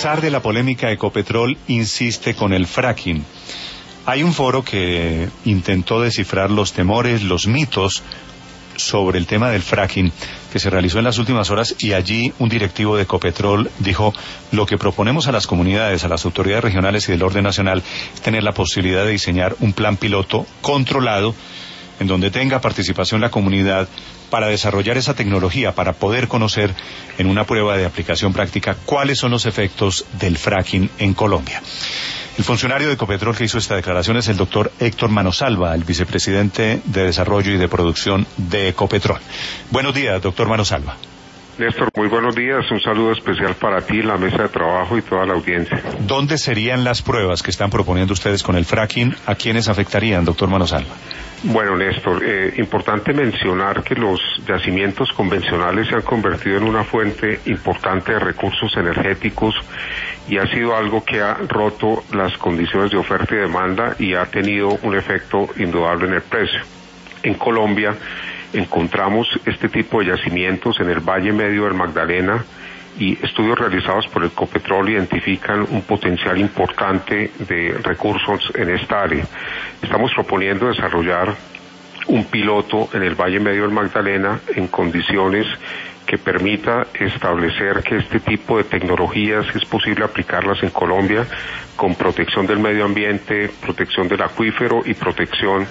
pesar de la polémica, Ecopetrol insiste con el fracking. Hay un foro que intentó descifrar los temores, los mitos sobre el tema del fracking que se realizó en las últimas horas, y allí un directivo de Ecopetrol dijo: lo que proponemos a las comunidades, a las autoridades regionales y del orden nacional es tener la posibilidad de diseñar un plan piloto controlado en donde tenga participación la comunidad para desarrollar esa tecnología, para poder conocer en una prueba de aplicación práctica cuáles son los efectos del fracking en Colombia. El funcionario de Ecopetrol que hizo esta declaración es el doctor Héctor Manosalva, el vicepresidente de Desarrollo y de Producción de Ecopetrol. Buenos días, doctor Manosalva. Néstor, muy buenos días. Un saludo especial para ti, la mesa de trabajo y toda la audiencia. ¿Dónde serían las pruebas que están proponiendo ustedes con el fracking? ¿A quiénes afectarían, doctor Manosalva? Bueno, Néstor, importante mencionar que los yacimientos convencionales se han convertido en una fuente importante de recursos energéticos y ha sido algo que ha roto las condiciones de oferta y demanda y ha tenido un efecto indudable en el precio. En Colombia encontramos este tipo de yacimientos en el Valle Medio del Magdalena, y estudios realizados por Ecopetrol identifican un potencial importante de recursos en esta área. Estamos proponiendo desarrollar un piloto en el Valle Medio del Magdalena en condiciones que permita establecer que este tipo de tecnologías es posible aplicarlas en Colombia con protección del medio ambiente, protección del acuífero y protección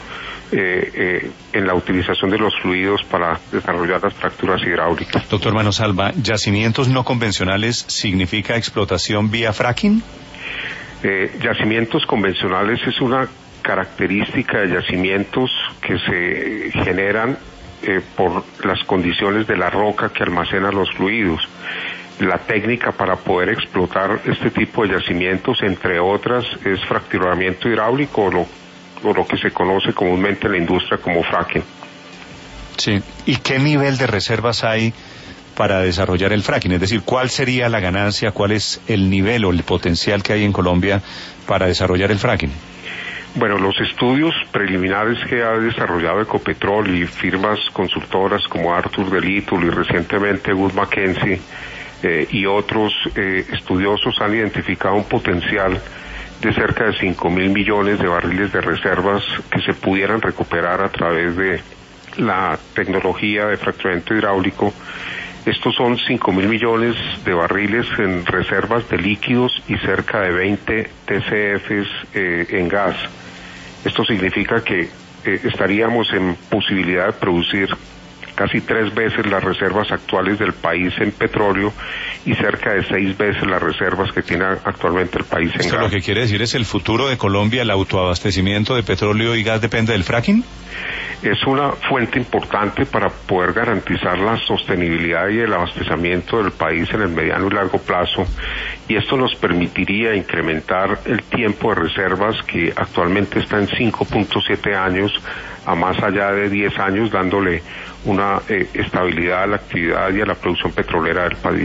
en la utilización de los fluidos para desarrollar las fracturas hidráulicas. Doctor Manosalva, ¿yacimientos no convencionales significa explotación vía fracking? Yacimientos convencionales es una característica de yacimientos que se generan por las condiciones de la roca que almacena los fluidos. La técnica para poder explotar este tipo de yacimientos, entre otras, es fracturamiento hidráulico o lo que se conoce comúnmente en la industria como fracking. Sí. ¿Y qué nivel de reservas hay para desarrollar el fracking? Es decir, ¿cuál sería la ganancia, cuál es el nivel o el potencial que hay en Colombia para desarrollar el fracking? Bueno, los estudios preliminares que ha desarrollado Ecopetrol y firmas consultoras como Arthur de Little y recientemente Wood Mackenzie y otros estudiosos han identificado un potencial de cerca de 5.000 millones de barriles de reservas que se pudieran recuperar a través de la tecnología de fracturamiento hidráulico. Estos son 5.000 millones de barriles en reservas de líquidos y cerca de 20 TCFs en gas. Esto significa que estaríamos en posibilidad de producir casi 3 veces las reservas actuales del país en petróleo y cerca de 6 veces las reservas que tiene actualmente el país en gas. ¿Esto lo que quiere decir es el futuro de Colombia, el autoabastecimiento de petróleo y gas depende del fracking? Es una fuente importante para poder garantizar la sostenibilidad y el abastecimiento del país en el mediano y largo plazo, y esto nos permitiría incrementar el tiempo de reservas que actualmente está en 5.7 años a más allá de 10 años, dándole una estabilidad a la actividad y a la producción petrolera del país.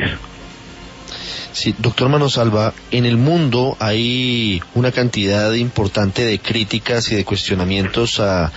Sí, doctor Manosalva, en el mundo hay una cantidad importante de críticas y de cuestionamientos a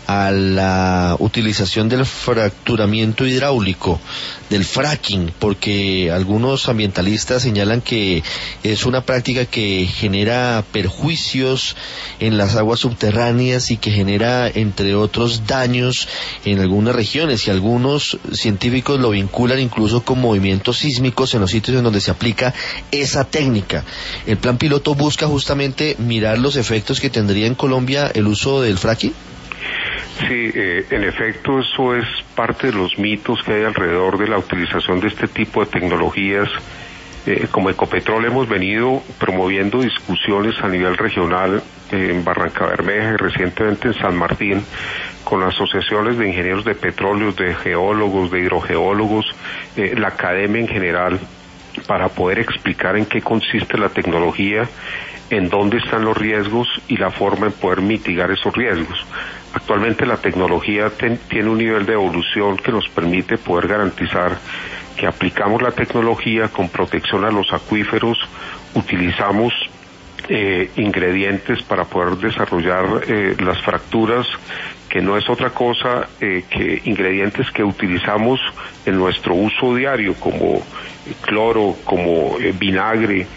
la utilización del fracturamiento hidráulico, del fracking, porque algunos ambientalistas señalan que es una práctica que genera perjuicios en las aguas subterráneas y que genera, entre otros, daños en algunas regiones, y algunos científicos lo vinculan incluso con movimientos sísmicos en los sitios en donde se aplica esa técnica. El plan piloto busca justamente mirar los efectos que tendría en Colombia el uso del fracking. Sí, en efecto, eso es parte de los mitos que hay alrededor de la utilización de este tipo de tecnologías. Como Ecopetrol hemos venido promoviendo discusiones a nivel regional en Barranca Bermeja y recientemente en San Martín con asociaciones de ingenieros de petróleos, de geólogos, de hidrogeólogos, la academia en general, para poder explicar en qué consiste la tecnología, en dónde están los riesgos y la forma en poder mitigar esos riesgos. Actualmente la tecnología tiene un nivel de evolución que nos permite poder garantizar que aplicamos la tecnología con protección a los acuíferos, utilizamos ingredientes para poder desarrollar las fracturas, que no es otra cosa que ingredientes que utilizamos en nuestro uso diario, como cloro, como vinagre,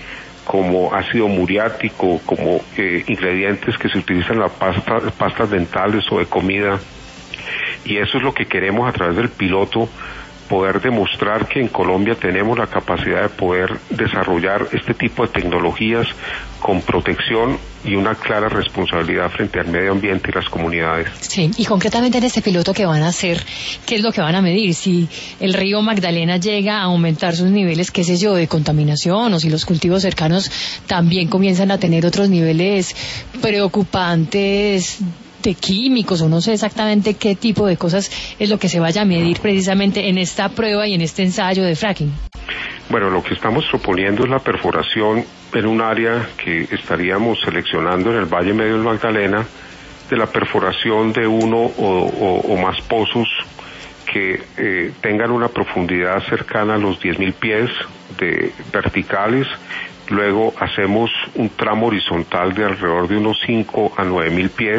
como ácido muriático, como ingredientes que se utilizan en las pastas dentales o de comida. Y eso es lo que queremos a través del piloto, poder demostrar que en Colombia tenemos la capacidad de poder desarrollar este tipo de tecnologías con protección y una clara responsabilidad frente al medio ambiente y las comunidades. Sí, y concretamente en este piloto que van a hacer, ¿qué es lo que van a medir? Si el río Magdalena llega a aumentar sus niveles, qué sé yo, de contaminación, o si los cultivos cercanos también comienzan a tener otros niveles preocupantes de químicos, o no sé exactamente qué tipo de cosas es lo que se vaya a medir precisamente en esta prueba y en este ensayo de fracking. Bueno, lo que estamos proponiendo es la perforación en un área que estaríamos seleccionando en el Valle Medio del Magdalena, de la perforación de uno o más pozos que tengan una profundidad cercana a los 10.000 pies de verticales. Luego hacemos un tramo horizontal de alrededor de unos 5 a 9.000 pies.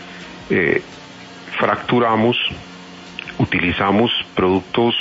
Fracturamos, utilizamos productos,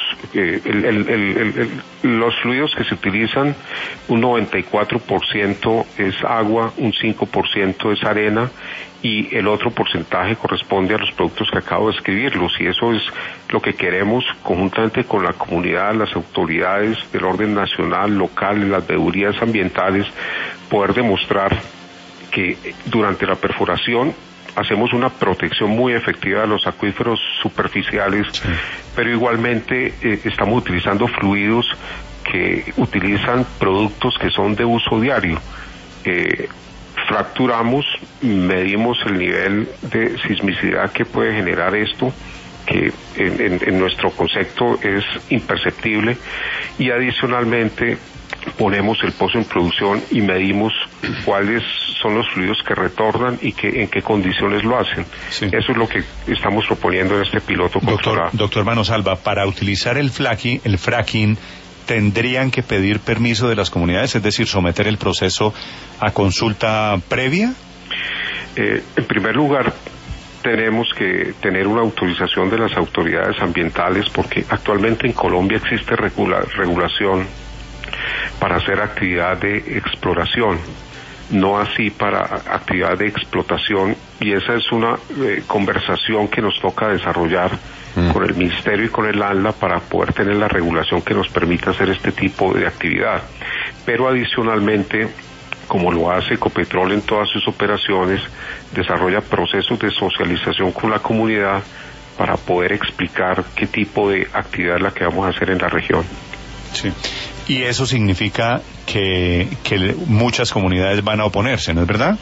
los fluidos que se utilizan, un 94% es agua, un 5% es arena, y el otro porcentaje corresponde a los productos que acabo de escribirlos, y eso es lo que queremos conjuntamente con la comunidad, las autoridades del orden nacional, local, las veedurías ambientales, poder demostrar que durante la perforación hacemos una protección muy efectiva de los acuíferos superficiales, sí, pero igualmente estamos utilizando fluidos que utilizan productos que son de uso diario. Fracturamos, medimos el nivel de sismicidad que puede generar esto, que en nuestro concepto es imperceptible, y adicionalmente ponemos el pozo en producción y medimos cuáles son los fluidos que retornan y en qué condiciones lo hacen. Sí. Eso es lo que estamos proponiendo en este piloto controlado. Doctor Manosalva, para utilizar el fracking, ¿tendrían que pedir permiso de las comunidades, es decir, someter el proceso a consulta previa? En primer lugar, tenemos que tener una autorización de las autoridades ambientales, porque actualmente en Colombia existe regulación para hacer actividad de exploración, no así para actividad de explotación, y esa es una conversación que nos toca desarrollar con el Ministerio y con el ANLA para poder tener la regulación que nos permita hacer este tipo de actividad. Pero adicionalmente, como lo hace Ecopetrol en todas sus operaciones, desarrolla procesos de socialización con la comunidad para poder explicar qué tipo de actividad es la que vamos a hacer en la región. Sí. Y eso significa que muchas comunidades van a oponerse, ¿no es verdad?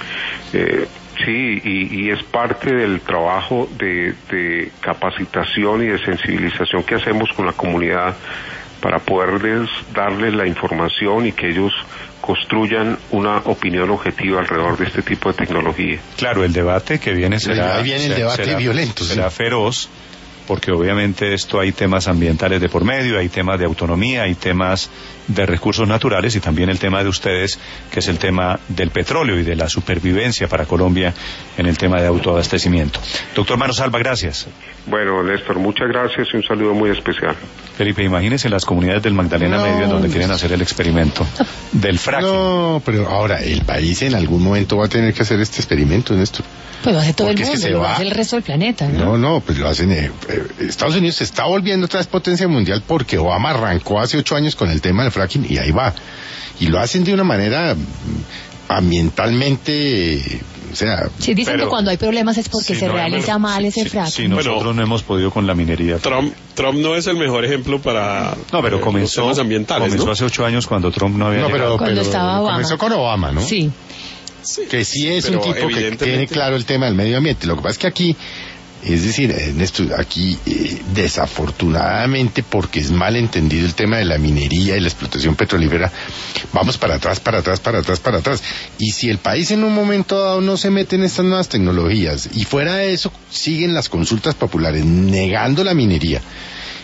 Sí, y es parte del trabajo de capacitación y de sensibilización que hacemos con la comunidad para poderles darles la información y que ellos construyan una opinión objetiva alrededor de este tipo de tecnología. Claro, el debate que viene será violento, será feroz, porque obviamente hay temas ambientales de por medio, hay temas de autonomía, hay temas de recursos naturales, y también el tema de ustedes, que es el tema del petróleo y de la supervivencia para Colombia en el tema de autoabastecimiento. Doctor Manosalva, gracias. Bueno, Néstor, muchas gracias y un saludo muy especial. Felipe, imagínense las comunidades del Magdalena Medio en donde quieren hacer el experimento del fracking. No, pero ahora el país en algún momento va a tener que hacer este experimento, Néstor. Pues lo hace todo el mundo, lo hace el resto del planeta, ¿no? No, pues lo hacen. Estados Unidos se está volviendo otra vez potencia mundial porque Obama arrancó hace 8 años con el tema del fracking y ahí va. Y lo hacen de una manera ambientalmente, o sea... Sí, dicen que cuando hay problemas es porque se realiza mal ese fracking. Sí, nosotros no hemos podido con la minería. Trump no es el mejor ejemplo para pero comenzó, los temas ambientales, comenzó hace 8 años cuando Trump no había llegado. Cuando estaba Obama. Comenzó con Obama, ¿no? Sí. Sí, que sí es un tipo que tiene claro el tema del medio ambiente. Lo que pasa es que aquí, es decir, aquí desafortunadamente, porque es mal entendido el tema de la minería y la explotación petrolífera, vamos para atrás. Y si el país en un momento dado no se mete en estas nuevas tecnologías, y fuera de eso siguen las consultas populares negando la minería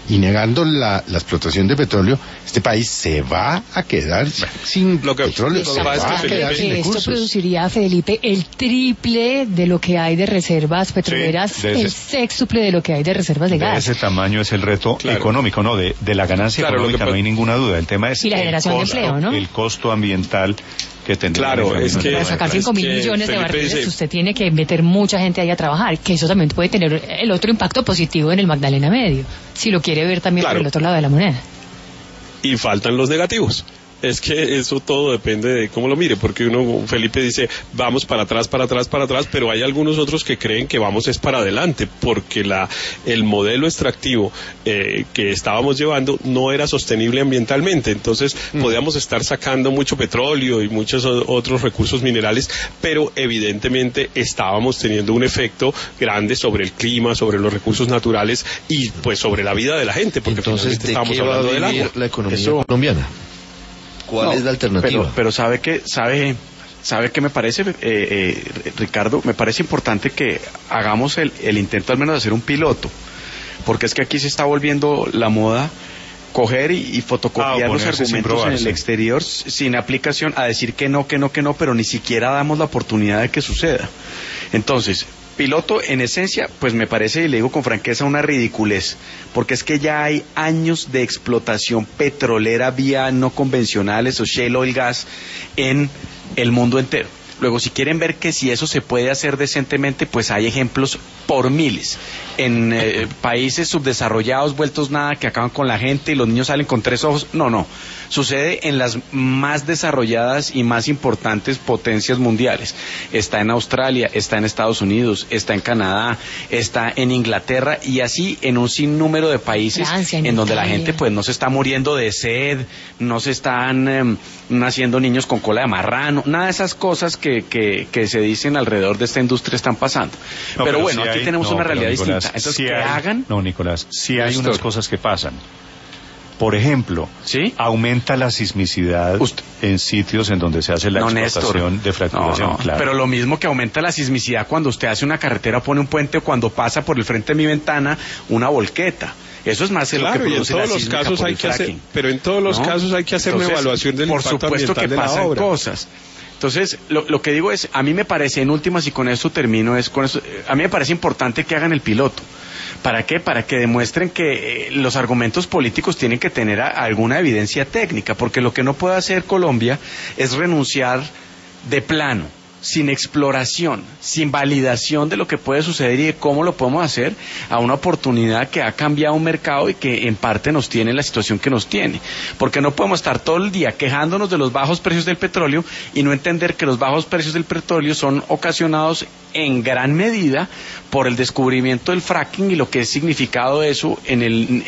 y negando la explotación de petróleo, este país se va a quedar sin petróleo, se va a quedar sin esto recursos. produciría, Felipe, el triple de lo que hay de reservas petroleras, Sí, el sextuple de lo que hay de reservas de De gas. ese tamaño es el reto económico, ¿no? De la ganancia económica no hay ninguna duda. El tema es Y la generación de empleo, ¿no? el costo ambiental que tendría. Claro, es que Para sacar 5.000 millones de Felipe barriles, dice, usted tiene que meter mucha gente ahí a trabajar, que eso también puede tener el otro impacto positivo en el Magdalena Medio, si lo quiere ver también por el otro lado de la moneda. y faltan los negativos. Es que eso todo depende de cómo lo mire, porque Felipe dice, vamos para atrás, pero hay algunos otros que creen que vamos es para adelante, porque el modelo extractivo que estábamos llevando no era sostenible ambientalmente, entonces podíamos estar sacando mucho petróleo y muchos otros recursos minerales, pero evidentemente estábamos teniendo un efecto grande sobre el clima, sobre los recursos naturales y pues sobre la vida de la gente, porque Entonces, ¿de estábamos qué va a hablando del vivir agua. la economía colombiana? ¿Cuál es la alternativa? Pero sabe que me parece, Ricardo, me parece importante que hagamos el intento al menos de hacer un piloto, porque es que aquí se está volviendo la moda coger y fotocopiar los argumentos en el exterior sin aplicación, a decir que no, pero ni siquiera damos la oportunidad de que suceda. Entonces, piloto, en esencia, pues me parece, y le digo con franqueza, una ridiculez, porque es que ya hay años de explotación petrolera vía no convencionales o shale oil gas en el mundo entero. Luego, si quieren ver que si eso se puede hacer decentemente, pues hay ejemplos por miles. En países subdesarrollados, vueltos nada, que acaban con la gente y los niños salen con 3 ojos. No. Sucede en las más desarrolladas y más importantes potencias mundiales. Está en Australia, está en Estados Unidos, está en Canadá, está en Inglaterra y así en un sinnúmero de países Francia, en donde Italia. la gente pues no se está muriendo de sed, no se están naciendo niños con cola de marrano, nada de esas cosas que se dicen alrededor de esta industria están pasando. Pero bueno, aquí tenemos una realidad distinta. Entonces, sí que hagan... No, Nicolás, sí hay unas cosas que pasan. Por ejemplo, ¿sí? Aumenta la sismicidad en sitios en donde se hace la explotación de fracturación. Claro. Pero lo mismo que aumenta la sismicidad cuando usted hace una carretera, pone un puente, o cuando pasa por el frente de mi ventana una volqueta. Eso es más lo que produce y en todos la los casos hay que hacer, fracking. pero en todos los casos hay que hacer una evaluación del por impacto supuesto que ambiental de la pasan obra. cosas. Entonces, lo que digo es, a mí me parece, en últimas, y con esto termino, a mí me parece importante que hagan el piloto. ¿Para qué? Para que demuestren que los argumentos políticos tienen que tener alguna evidencia técnica, porque lo que no puede hacer Colombia es renunciar de plano, sin exploración, sin validación de lo que puede suceder y de cómo lo podemos hacer, a una oportunidad que ha cambiado un mercado y que en parte nos tiene la situación que nos tiene. Porque no podemos estar todo el día quejándonos de los bajos precios del petróleo y no entender que los bajos precios del petróleo son ocasionados en gran medida por el descubrimiento del fracking y lo que es significado eso en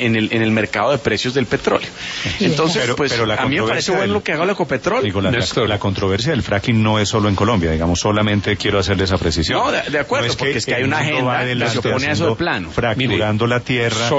el mercado de precios del petróleo. Entonces, pero a mí me parece bueno lo que haga la Ecopetrol. Digo, la controversia del fracking no es solo en Colombia, digamos, solamente quiero hacerle esa precisión. No, de acuerdo, no es porque es que hay una agenda que se opone a eso de plano. Fracturando la tierra,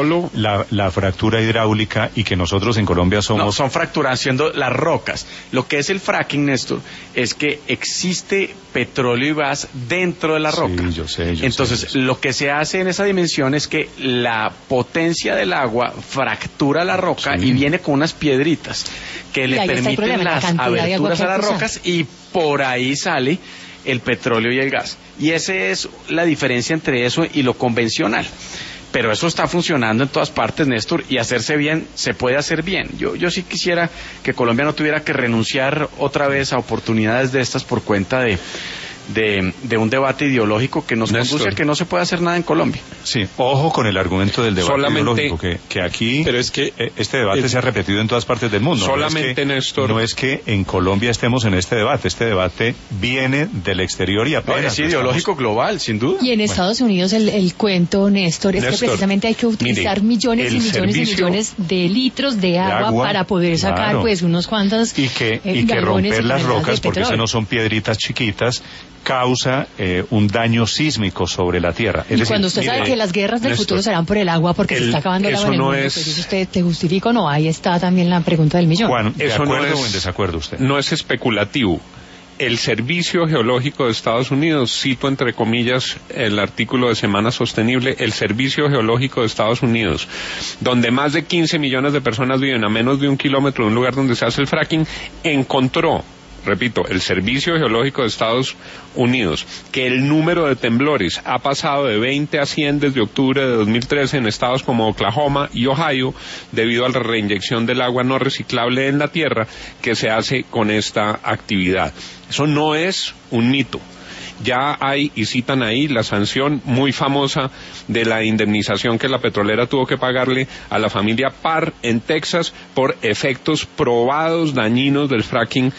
la fractura hidráulica, y que nosotros en Colombia somos... No, son fracturando las rocas. Lo que es el fracking, Néstor, es que existe petróleo y gas dentro de la roca. Sí, yo sé. Entonces, lo que se hace en esa dimensión es que la potencia del agua fractura la roca y viene con unas piedritas que le permiten las aberturas a las rocas y por ahí sale el petróleo y el gas. Y esa es la diferencia entre eso y lo convencional. Pero eso está funcionando en todas partes, Néstor, y hacerse bien, se puede hacer bien. Yo sí quisiera que Colombia no tuviera que renunciar otra vez a oportunidades de estas por cuenta de un debate ideológico que nos conduce a que no se puede hacer nada en Colombia. Sí, ojo con el argumento del debate ideológico, que aquí pero es que este debate se ha repetido en todas partes del mundo. Solamente, Néstor. No es que en Colombia estemos en este debate viene del exterior y apenas... Es ideológico global, sin duda. Y en Estados Unidos el cuento, Néstor, es que precisamente hay que utilizar millones y millones y millones de litros de agua para poder sacar pues unos cuantos y que romper las rocas, porque esas no son piedritas chiquitas, causa un daño sísmico sobre la tierra. Y cuando usted sabe que las guerras del futuro serán por el agua porque se está acabando el agua en el mundo, pues dice usted, ¿te justifica o no? Ahí está también la pregunta del millón. Juan, ¿de acuerdo o en desacuerdo usted? No es especulativo. el Servicio Geológico de Estados Unidos, cito entre comillas el artículo de Semana Sostenible, el Servicio Geológico de Estados Unidos, donde más de 15 millones de personas viven a menos de 1 kilómetro de un lugar donde se hace el fracking, encontró, repito, el Servicio Geológico de Estados Unidos, que el número de temblores ha pasado de 20 a 100 desde octubre de 2013 en estados como Oklahoma y Ohio, debido a la reinyección del agua no reciclable en la tierra que se hace con esta actividad. Eso no es un mito. Ya hay, y citan ahí, la sanción muy famosa de la indemnización que la petrolera tuvo que pagarle a la familia Parr en Texas por efectos probados dañinos del fracking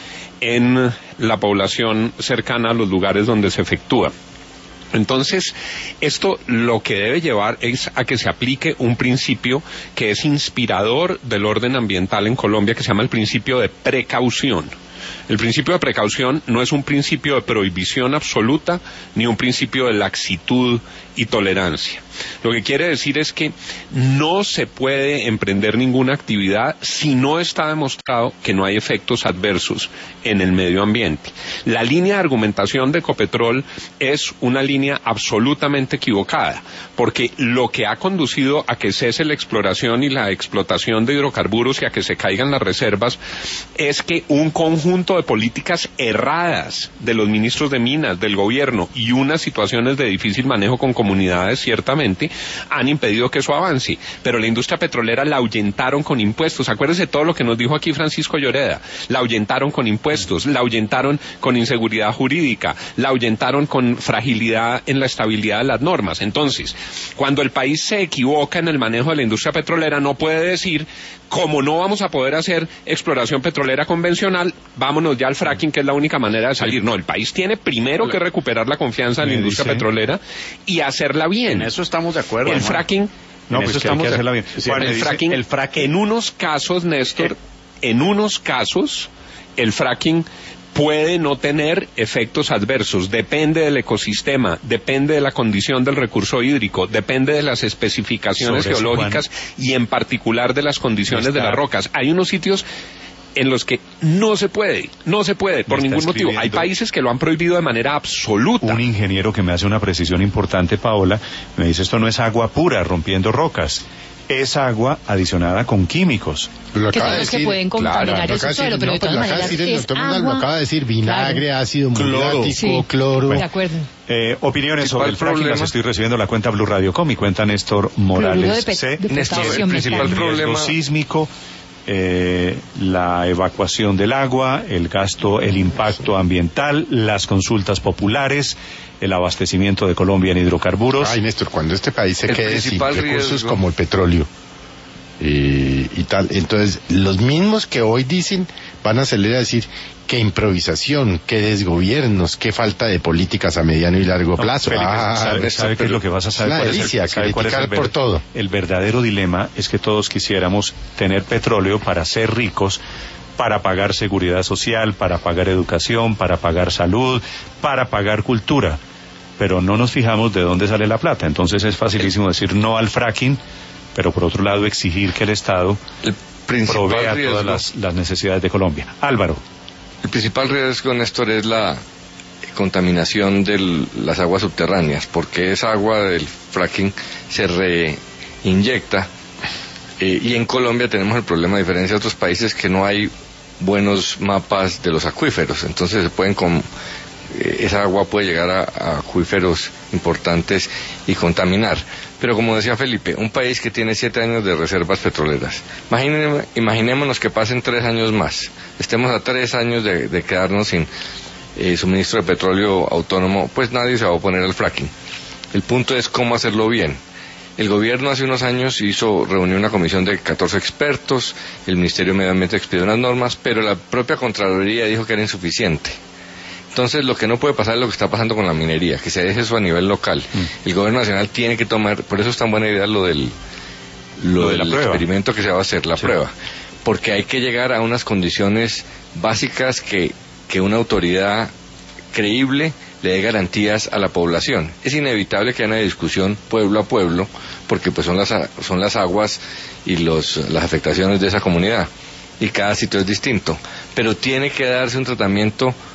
en la población cercana a los lugares donde se efectúa. Entonces, esto lo que debe llevar es a que se aplique un principio que es inspirador del orden ambiental en Colombia, que se llama el principio de precaución. El principio de precaución no es un principio de prohibición absoluta ni un principio de laxitud y tolerancia. Lo que quiere decir es que no se puede emprender ninguna actividad si no está demostrado que no hay efectos adversos en el medio ambiente. La línea de argumentación de Ecopetrol es una línea absolutamente equivocada, porque lo que ha conducido a que cese la exploración y la explotación de hidrocarburos y a que se caigan las reservas es que un conjunto de políticas erradas de los ministros de Minas, del gobierno y unas situaciones de difícil manejo con comunidades, ciertamente, han impedido que eso avance. Pero la industria petrolera la ahuyentaron con impuestos. Acuérdense todo lo que nos dijo aquí Francisco Lloreda. La ahuyentaron con impuestos, la ahuyentaron con inseguridad jurídica, la ahuyentaron con fragilidad en la estabilidad de las normas. Entonces, cuando el país se equivoca en el manejo de la industria petrolera, no puede decir, como no vamos a poder hacer exploración petrolera convencional, vámonos ya al fracking, que es la única manera de salir. No, el país tiene primero que recuperar la confianza en la industria petrolera y hacerla bien. En eso estamos de acuerdo. El fracking, no, pues que hay que hacerla bien. Bueno, el fracking, en unos casos, Néstor, en unos casos, el fracking puede no tener efectos adversos, depende del ecosistema, depende de la condición del recurso hídrico, depende de las especificaciones geológicas y en particular de las condiciones de las rocas. Hay unos sitios en los que no se puede por ningún motivo. Hay países que lo han prohibido de manera absoluta. Un ingeniero que me hace una precisión importante, Paola, me dice, esto no es agua pura rompiendo rocas, es agua adicionada con químicos. Que son los que pueden contaminar el subsuelo, pero de todas maneras es agua. Lo acaba de decir, vinagre, ácido muriático, cloro. De acuerdo. Opiniones sobre el fracking las estoy recibiendo en la cuenta Blue Radio Com, mi cuenta Néstor Morales C. Néstor, el principal problema sísmico, la evacuación del agua, el gasto, el impacto ambiental, las consultas populares, el abastecimiento de Colombia en hidrocarburos. Ay, Néstor, cuando este país se quede sin recursos como el petróleo y tal, entonces los mismos que hoy dicen van a salir a decir qué improvisación, qué desgobiernos, qué falta de políticas a mediano y largo plazo. Felipe, ¿sabe qué es lo que vas a saber? Por todo. El verdadero dilema es que todos quisiéramos tener petróleo para ser ricos, para pagar seguridad social, para pagar educación, para pagar salud, para pagar cultura, pero no nos fijamos de dónde sale la plata. Entonces es facilísimo decir no al fracking, pero por otro lado exigir que el Estado provea todas las necesidades de Colombia. Álvaro. El principal riesgo, Néstor, es la contaminación de las aguas subterráneas, porque esa agua del fracking se reinyecta y en Colombia tenemos el problema, a diferencia de otros países, que no hay buenos mapas de los acuíferos, entonces esa agua puede llegar a acuíferos importantes y contaminar. Pero como decía Felipe, un país que tiene 7 años de reservas petroleras, imaginémonos que pasen 3 años más, estemos a 3 años de quedarnos sin suministro de petróleo autónomo, pues nadie se va a oponer al fracking. El punto es cómo hacerlo bien. El gobierno hace unos años reunió una comisión de 14 expertos, el Ministerio de Medio Ambiente expidió unas normas, pero la propia Contraloría dijo que era insuficiente. Entonces, lo que no puede pasar es lo que está pasando con la minería, que se deje eso a nivel local. El gobierno nacional tiene que tomar, por eso es tan buena idea lo del experimento que se va a hacer, la prueba, porque hay que llegar a unas condiciones básicas que una autoridad creíble le dé garantías a la población. Es inevitable que haya una discusión pueblo a pueblo, porque pues son las aguas y las afectaciones de esa comunidad, y cada sitio es distinto, pero tiene que darse un tratamiento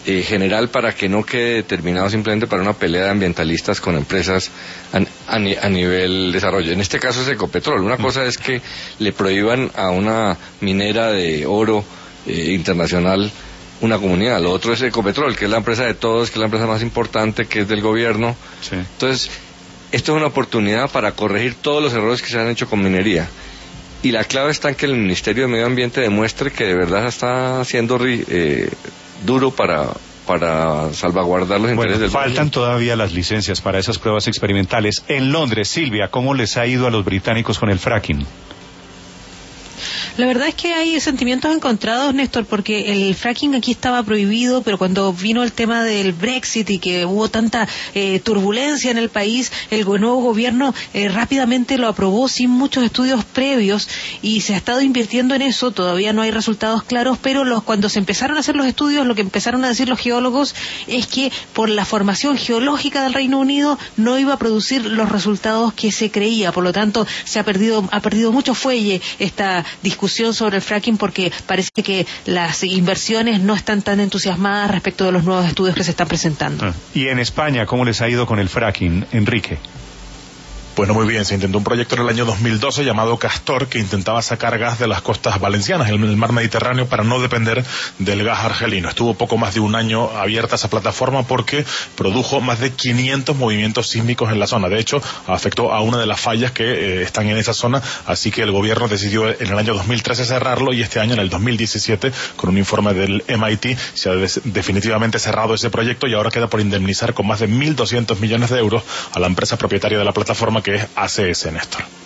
general para que no quede determinado simplemente para una pelea de ambientalistas con empresas a nivel desarrollo. En este caso es Ecopetrol. Una cosa es que le prohíban a una minera de oro internacional una comunidad. Lo otro es Ecopetrol, que es la empresa de todos, que es la empresa más importante, que es del gobierno. Sí. Entonces, esto es una oportunidad para corregir todos los errores que se han hecho con minería. Y la clave está en que el Ministerio de Medio Ambiente demuestre que de verdad está siendo duro para salvaguardar los intereses del faltan gobierno. Todavía las licencias para esas pruebas experimentales. En Londres, Silvia, ¿cómo les ha ido a los británicos con el fracking? La verdad es que hay sentimientos encontrados, Néstor, porque el fracking aquí estaba prohibido, pero cuando vino el tema del Brexit y que hubo tanta turbulencia en el país, el nuevo gobierno rápidamente lo aprobó sin muchos estudios previos y se ha estado invirtiendo en eso. Todavía no hay resultados claros, pero cuando se empezaron a hacer los estudios, lo que empezaron a decir los geólogos es que por la formación geológica del Reino Unido no iba a producir los resultados que se creía. Por lo tanto, ha perdido mucho fuelle esta discusión sobre el fracking, porque parece que las inversiones no están tan entusiasmadas respecto de los nuevos estudios que se están presentando. ¿Y en España cómo les ha ido con el fracking, Enrique? Bueno, muy bien, se intentó un proyecto en el año 2012 llamado Castor, que intentaba sacar gas de las costas valencianas, en el mar Mediterráneo, para no depender del gas argelino. Estuvo poco más de un año abierta esa plataforma porque produjo más de 500 movimientos sísmicos en la zona. De hecho, afectó a una de las fallas que están en esa zona, así que el gobierno decidió en el año 2013 cerrarlo, y este año, en el 2017, con un informe del MIT, se ha definitivamente cerrado ese proyecto, y ahora queda por indemnizar con más de 1.200 millones de euros a la empresa propietaria de la plataforma, que es ACS, Néstor.